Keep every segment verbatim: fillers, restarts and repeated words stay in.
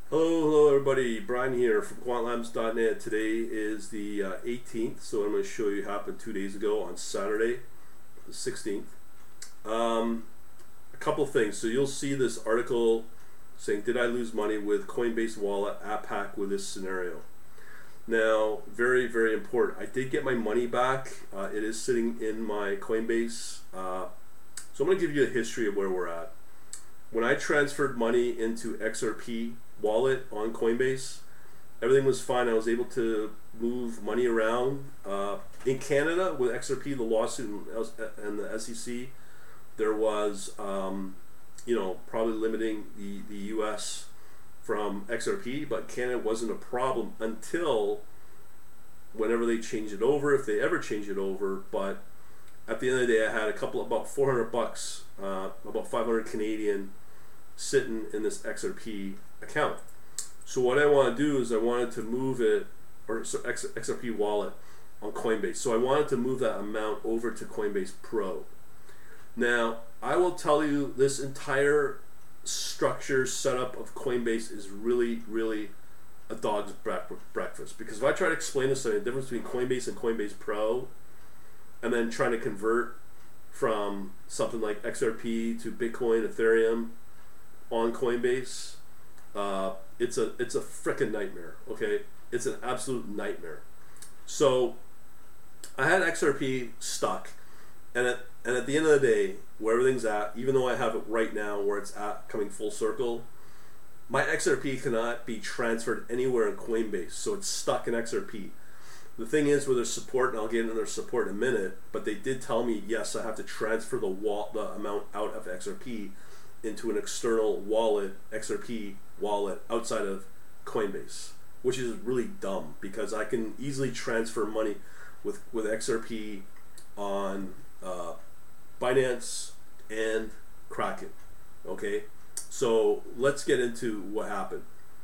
Hello, hello everybody. Brian here from quant labs dot net. Today is the uh, eighteenth, so I'm going to show you what happened two days ago on Saturday, the sixteenth. Um, a couple of things. So you'll see this article saying, did I lose money with Coinbase Wallet app hack with this scenario? Now, very, very important. I did get my money back. Uh, it is sitting in my Coinbase. Uh, so I'm going to give you a history of where we're at. When I transferred money into X R P wallet on Coinbase, everything was fine. I was able to move money around. Uh, in Canada, with X R P, the lawsuit and the S E C, there was, um, you know, probably limiting the, the U S from X R P, but Canada wasn't a problem until whenever they change it over, if they ever change it over. But at the end of the day, I had a couple, about four hundred bucks, uh, about five hundred Canadian, sitting in this X R P account. So what I want to do is I wanted to move it, or so X, XRP wallet on Coinbase. So I wanted to move that amount over to Coinbase Pro. Now, I will tell you, this entire structure setup of Coinbase is really, really a dog's breakfast. Because if I try to explain this, the difference between Coinbase and Coinbase Pro, and then trying to convert from something like X R P to Bitcoin, Ethereum on Coinbase, uh, it's a it's a frickin' nightmare. Okay, it's an absolute nightmare. So I had X R P stuck, and at and at the end of the day, where everything's at, even though I have it right now where it's at, coming full circle, my X R P cannot be transferred anywhere in Coinbase, so it's stuck in X R P. The thing is, with their support, and I'll get into their support in a minute, but they did tell me, yes, I have to transfer the wall, the amount out of X R P into an external wallet, X R P wallet, outside of Coinbase, which is really dumb, because I can easily transfer money with, with X R P on uh, Binance and Kraken. Okay, so let's get into what happened.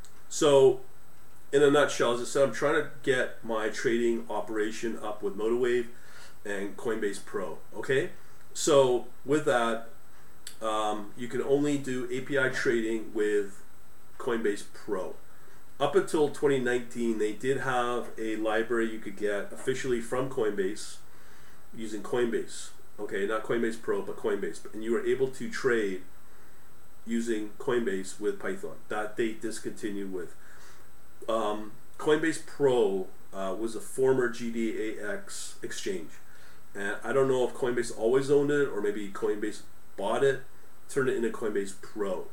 So in a nutshell, as I said, I'm trying to get my trading operation up with Motorwave and Coinbase Pro. Okay, so with that, um, you can only do A P I trading with Coinbase Pro. Up until twenty nineteen, they did have a library you could get officially from Coinbase using Coinbase. Okay, not Coinbase Pro, but Coinbase, and you were able to trade using Coinbase with Python. That they discontinued with. Um, Coinbase Pro uh, was a former G D A X exchange, and I don't know if Coinbase always owned it or maybe Coinbase bought it, turned it into Coinbase Pro.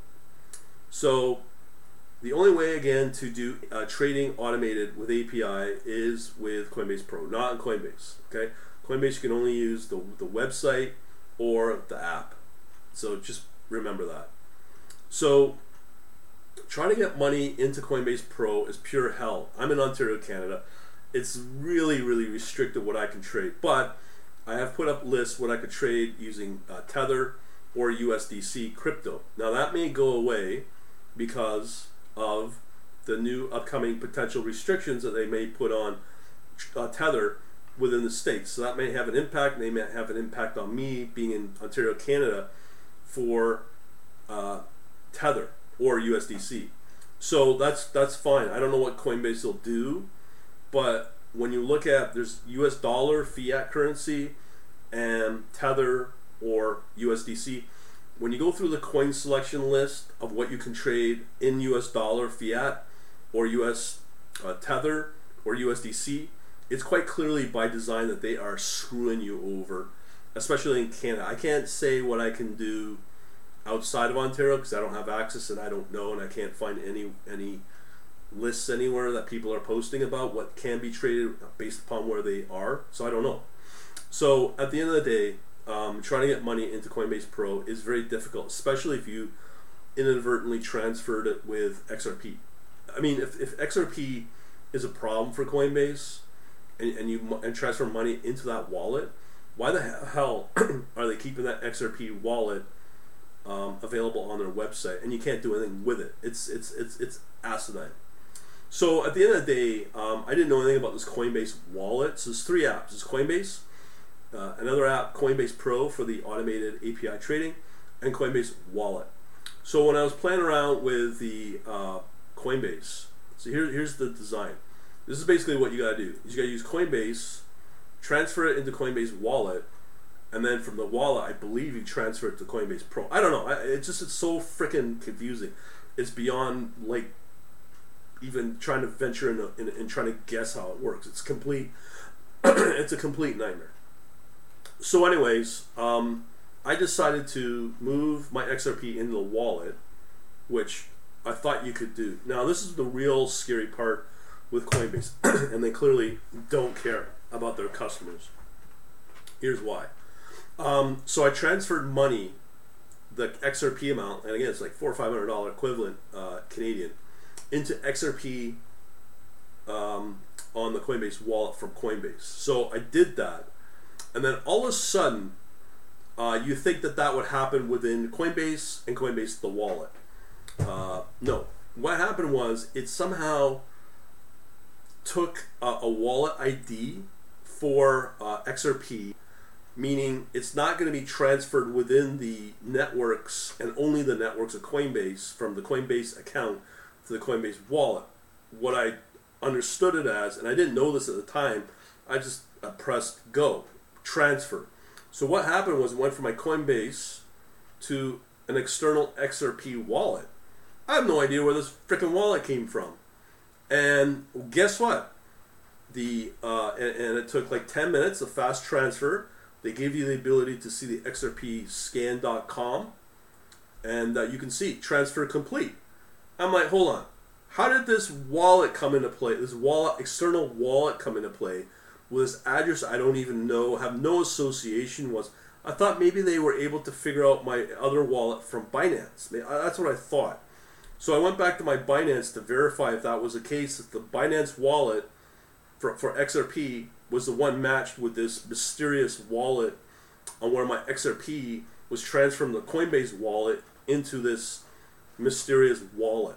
So the only way again to do uh, trading automated with A P I is with Coinbase Pro, not in Coinbase. Okay, Coinbase you can only use the the website or the app. So just remember that. So trying to get money into Coinbase Pro is pure hell. I'm in Ontario, Canada. It's really, really restricted what I can trade. But I have put up lists what I could trade using uh, Tether or U S D C crypto. Now that may go away because of the new upcoming potential restrictions that they may put on uh, Tether within the States. So that may have an impact. They may have an impact on me being in Ontario, Canada for uh, Tether or U S D C. So that's that's fine. I don't know what Coinbase will do, but when you look at, there's U S dollar fiat currency and Tether or U S D C. When you go through the coin selection list of what you can trade in U S dollar fiat or U S uh, Tether or U S D C, it's quite clearly by design that they are screwing you over, especially in Canada. I can't say what I can do outside of Ontario because I don't have access and I don't know, and I can't find any any lists anywhere that people are posting about what can be traded based upon where they are, so I don't know. So at the end of the day, um, trying to get money into Coinbase Pro is very difficult, especially if you inadvertently transferred it with X R P. I mean, if, if X R P is a problem for Coinbase and, and you and transfer money into that wallet, why the hell are they keeping that X R P wallet Um, available on their website, and you can't do anything with it? It's it's it's it's asinine. So at the end of the day, um, I didn't know anything about this Coinbase wallet. So there's three apps. There's Coinbase, uh, another app, Coinbase Pro, for the automated A P I trading, and Coinbase Wallet. So when I was playing around with the uh, Coinbase. So here, here's the design. This is basically what you got to do. You got to use Coinbase, transfer it into Coinbase Wallet, and then from the wallet, I believe you transfer it to Coinbase Pro. I don't know. It's just it's so freaking confusing. It's beyond like even trying to venture in, a, in in trying to guess how it works. It's complete. It's a complete nightmare. So, anyways, um, I decided to move my X R P into the wallet, which I thought you could do. Now, this is the real scary part with Coinbase, and they clearly don't care about their customers. Here's why. Um, so I transferred money, the X R P amount, and again, it's like four or five hundred dollar equivalent uh, Canadian, into X R P um, on the Coinbase wallet from Coinbase. So I did that, and then all of a sudden, uh, you think that that would happen within Coinbase and Coinbase the wallet. Uh, no, what happened was it somehow took a, a wallet I D for uh, X R P, meaning it's not going to be transferred within the networks and only the networks of Coinbase from the Coinbase account to the Coinbase wallet. What I understood it as, and I didn't know this at the time, I just uh, pressed go, transfer. So what happened was it went from my Coinbase to an external X R P wallet. I have no idea where this freaking wallet came from. And guess what? The uh, and, and it took like ten minutes, a fast transfer. They gave you the ability to see the X R P scan dot com, and uh, you can see transfer complete. I'm like, hold on. How did this wallet come into play? This wallet, external wallet come into play with this address I don't even know, have no association with. I thought maybe they were able to figure out my other wallet from Binance. That's what I thought. So I went back to my Binance to verify if that was the case, if the Binance wallet for, for X R P was the one matched with this mysterious wallet on where my X R P was transferred from the Coinbase wallet into this mysterious wallet.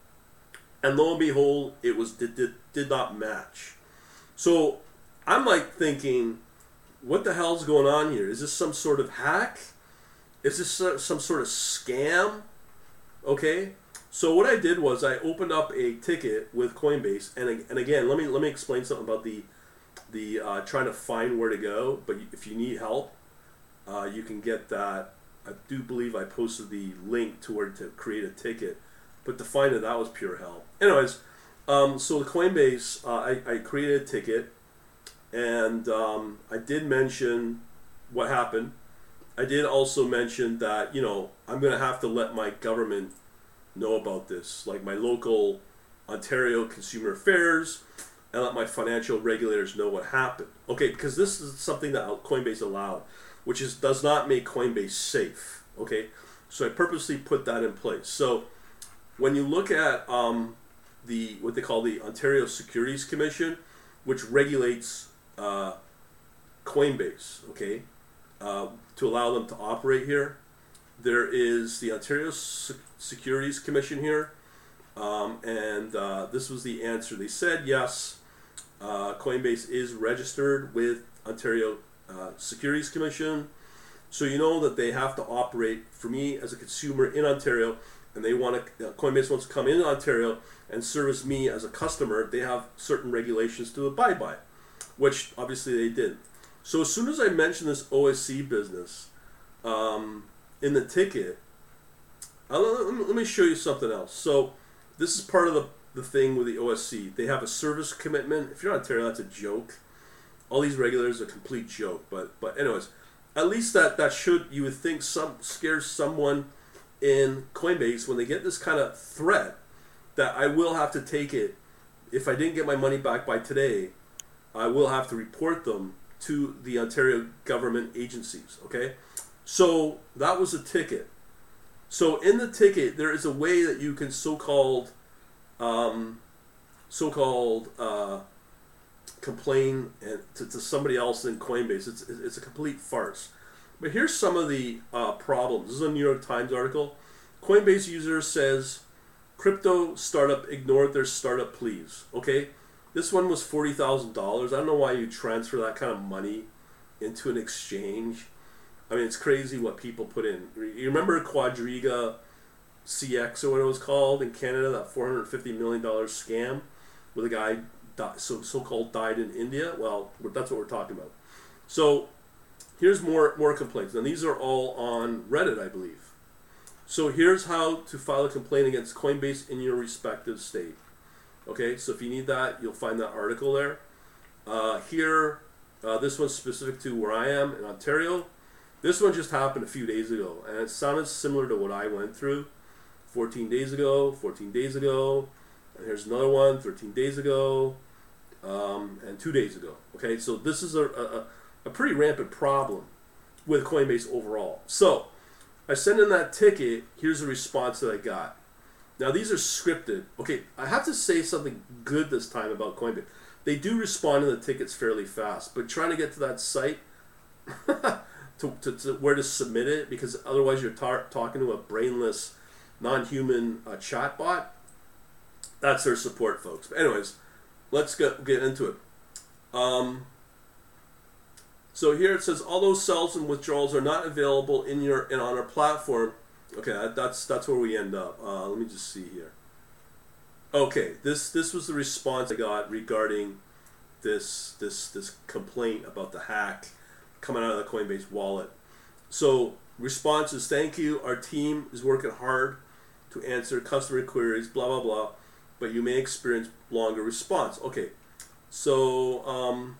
And lo and behold, it was did, did, did not match. So I'm like thinking, what the hell's going on here? Is this some sort of hack? Is this some sort of scam? Okay. So what I did was I opened up a ticket with Coinbase, and and again, let me let me explain something about the the uh, trying to find where to go. But if you need help, uh, you can get that. I do believe I posted the link to where to create a ticket, but to find it, that was pure hell. Anyways, um, so the Coinbase, uh, I, I created a ticket, and um, I did mention what happened. I did also mention that, you know, I'm going to have to let my government know about this, like my local Ontario Consumer Affairs, and let my financial regulators know what happened. Okay, because this is something that Coinbase allowed, which is does not make Coinbase safe. Okay, so I purposely put that in place. So when you look at um, the what they call the Ontario Securities Commission, which regulates uh, Coinbase, okay, uh, to allow them to operate here, there is the Ontario Se- Securities Commission here, um, and uh, this was the answer. They said yes, uh, Coinbase is registered with Ontario uh, Securities Commission, so you know that they have to operate for me as a consumer in Ontario, and they want to. Uh, Coinbase wants to come in Ontario and service me as a customer. They have certain regulations to abide by, which obviously they did. So as soon as I mentioned this O S C business um, in the ticket, I'll, let me show you something else. So this is part of the, the thing with the O S C. They have a service commitment. If you're in Ontario, that's a joke. All these regulators are a complete joke. But but anyways, at least that, that should, you would think, some scares someone in Coinbase when they get this kind of threat that I will have to take it. If I didn't get my money back by today, I will have to report them to the Ontario government agencies. Okay, so that was a ticket. So in the ticket, there is a way that you can so-called, um, so-called uh, complain and to, to somebody else in Coinbase. It's it's a complete farce. But here's some of the uh, problems. This is a New York Times article. Coinbase user says, crypto startup ignored their startup pleas. Okay, this one was forty thousand dollars. I don't know why you transfer that kind of money into an exchange. I mean, it's crazy what people put in. You remember Quadriga C X or what it was called in Canada, that four hundred fifty million dollars scam where the guy di- so so-called died in India. Well, that's what we're talking about. So here's more more complaints. Now these are all on Reddit, I believe. So here's how to file a complaint against Coinbase in your respective state. Okay, so if you need that, you'll find that article there. Uh, here, uh, this one's specific to where I am in Ontario. This one just happened a few days ago, and it sounded similar to what I went through fourteen days ago, fourteen days ago, and here's another one, thirteen days ago, um, and two days ago. Okay, so this is a, a, a pretty rampant problem with Coinbase overall. So I sent in that ticket. Here's the response that I got. Now these are scripted. Okay, I have to say something good this time about Coinbase. They do respond to the tickets fairly fast, but trying to get to that site to, to, to where to submit it, because otherwise you're tar- talking to a brainless, non-human uh, chatbot. That's their support, folks. But anyways, let's get get into it. Um, so here it says all those sells and withdrawals are not available in your in on our platform. Okay, that, that's that's where we end up. Uh, let me just see here. Okay, this this was the response I got regarding this this this complaint about the hack coming out of the Coinbase wallet. So response is, thank you. Our team is working hard to answer customer queries. Blah blah blah. But you may experience longer response. Okay, so um,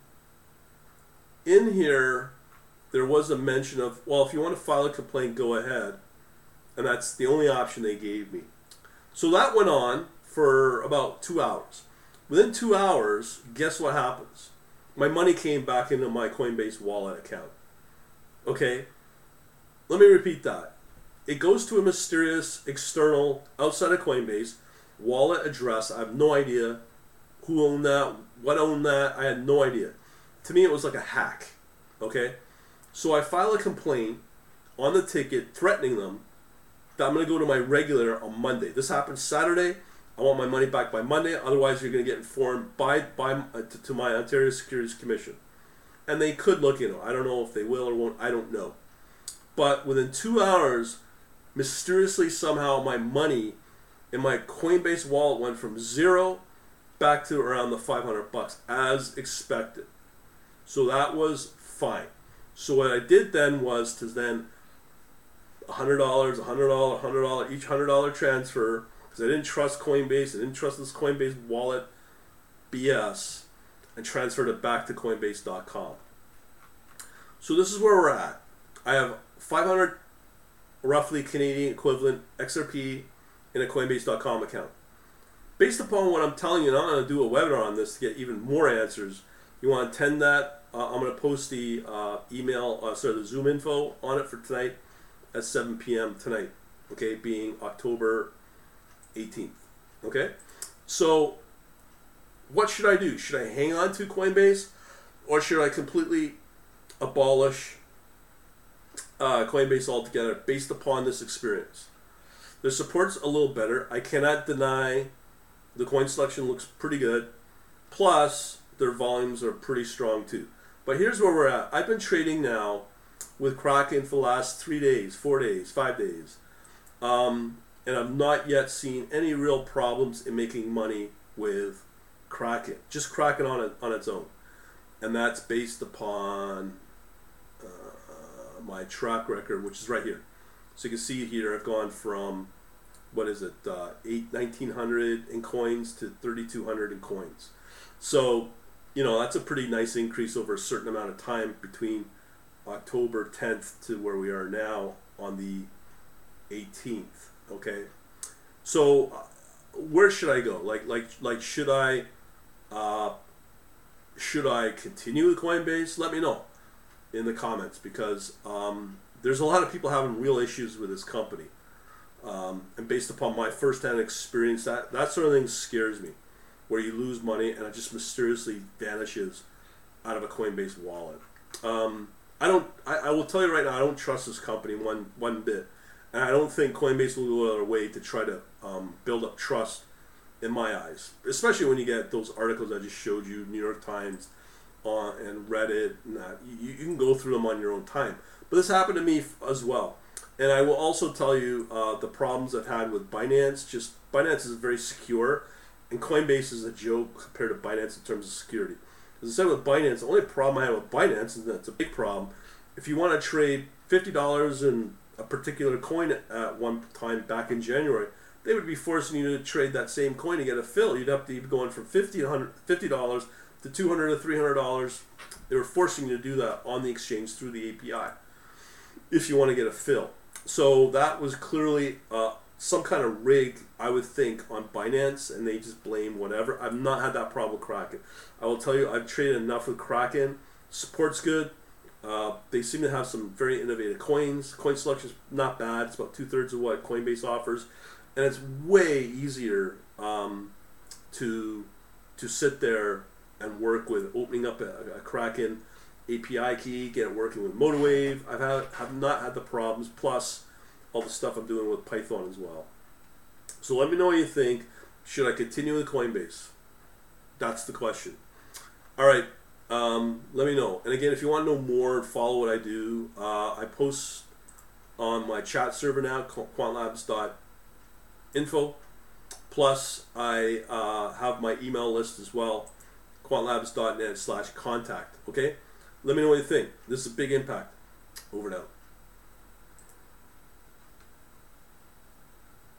in here there was a mention of, well, if you want to file a complaint, go ahead. And that's the only option they gave me. So that went on for about two hours. Within two hours, guess what happens? My money came back into my Coinbase wallet account. Okay? Let me repeat that. It goes to a mysterious external, outside of Coinbase, wallet address. I have no idea who owned that, what owned that. I had no idea. To me, it was like a hack. Okay? So I file a complaint on the ticket threatening them that I'm going to go to my regulator on Monday. This happened Saturday. I want my money back by Monday. Otherwise, you're going to get informed by by uh, to, to my Ontario Securities Commission. And they could look into it. I don't know if they will or won't. I don't know. But within two hours, mysteriously somehow my money in my Coinbase wallet went from zero back to around the five hundred bucks as expected. So that was fine. So what I did then was to then one hundred dollars, one hundred dollars, one hundred dollars, each one hundred dollars transfer, because I didn't trust Coinbase, I didn't trust this Coinbase wallet B S, and transferred it back to Coinbase dot com. So this is where we're at. I have five hundred roughly Canadian equivalent X R P in a Coinbase dot com account. Based upon what I'm telling you, and I'm going to do a webinar on this to get even more answers. You want to attend that? Uh, I'm going to post the uh, email, uh, sorry, the Zoom info on it for tonight at seven p.m. tonight, okay, being October eighteenth, okay? So what should I do? Should I hang on to Coinbase, or should I completely abolish uh, Coinbase altogether based upon this experience? The support's a little better. I cannot deny the coin selection looks pretty good, plus their volumes are pretty strong too. But here's where we're at. I've been trading now with Kraken for the last three days, four days, five days. Um, and I've not yet seen any real problems in making money with Kraken. Just Kraken on it, on its own. And that's based upon uh, my track record, which is right here. So you can see here, I've gone from, what is it, uh, eight, nineteen hundred in coins to thirty-two hundred in coins. So, you know, that's a pretty nice increase over a certain amount of time between October tenth to where we are now on the eighteenth. Okay, so uh, where should I go? Like, like, like, should I, uh, should I continue with Coinbase? Let me know in the comments, because um, there's a lot of people having real issues with this company, um, and based upon my first-hand experience, that that sort of thing scares me, where you lose money and it just mysteriously vanishes out of a Coinbase wallet. Um, I don't. I, I will tell you right now, I don't trust this company one one bit, and I don't think Coinbase will go out of their way to try to um, build up trust in my eyes. Especially when you get those articles I just showed you, New York Times, on and Reddit, and that you, you can go through them on your own time. But this happened to me as well. And I will also tell you uh, the problems I've had with Binance. Just Binance is very secure, and Coinbase is a joke compared to Binance in terms of security. As I said with Binance, the only problem I have with Binance, and that's a big problem, if you want to trade fifty dollars in a particular coin at one time back in January, they would be forcing you to trade that same coin to get a fill. You'd have to be going from fifty dollars to two hundred dollars to three hundred dollars. They were forcing you to do that on the exchange through the A P I if you want to get a fill. So that was clearly uh, some kind of rig, I would think, on Binance, and they just blame whatever. I've not had that problem with Kraken. I will tell you, I've traded enough with Kraken. Support's good. Uh, they seem to have some very innovative coins. Coin selection is not bad. It's about two-thirds of what Coinbase offers. And it's way easier um, to to sit there and work with opening up a, a Kraken A P I key, get it working with Motorwave. I've had, have not had the problems, plus all the stuff I'm doing with Python as well. So let me know what you think. Should I continue with Coinbase? That's the question. All right, um, let me know. And again, if you want to know more, follow what I do. Uh, I post on my chat server now, quantlabs dot info. Plus, I uh, have my email list as well, quantlabs dot net slash contact. Okay? Let me know what you think. This is a big impact. Over and out.